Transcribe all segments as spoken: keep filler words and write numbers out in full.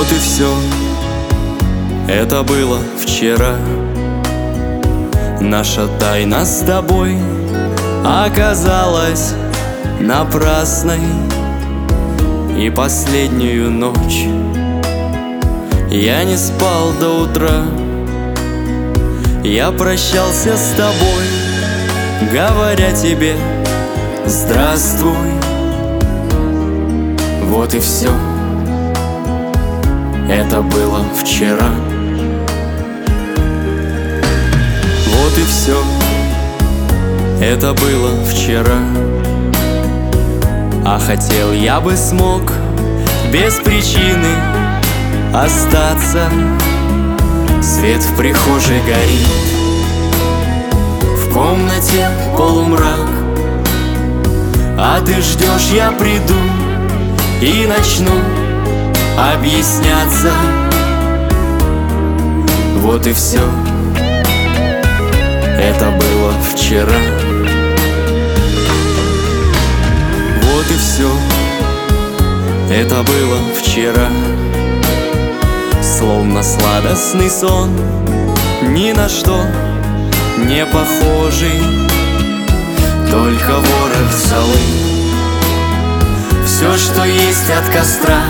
Вот и все, это было вчера. Наша тайна с тобой оказалась напрасной. И последнюю ночь я не спал до утра. Я прощался с тобой, говоря тебе здравствуй. Вот и все, это было вчера. Вот и все, это было вчера. А хотел я бы смог без причины остаться. Свет в прихожей горит, в комнате полумрак. А ты ждешь, я приду и начну объясняться. Вот и все, это было вчера. Вот и все, это было вчера. Словно сладостный сон, ни на что не похожий. Только ворох золы, все, что есть от костра.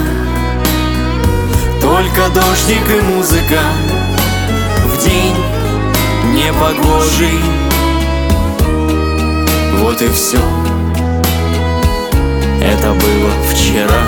Только дождик и музыка в день непогожий. Вот и все, это было вчера.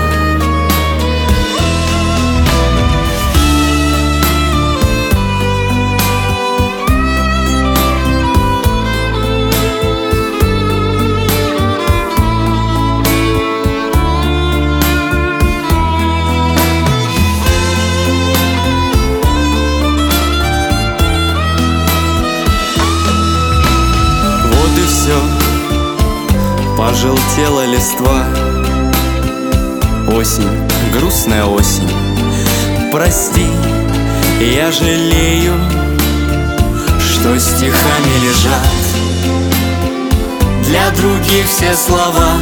Вот и все, пожелтела листва. Осень, грустная осень, прости, я жалею, что стихами лежат для других все слова,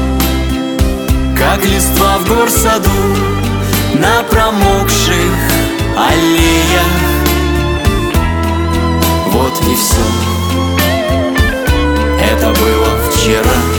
как листва в горсаду на промокших аллеях. Вот и все, это было вчера.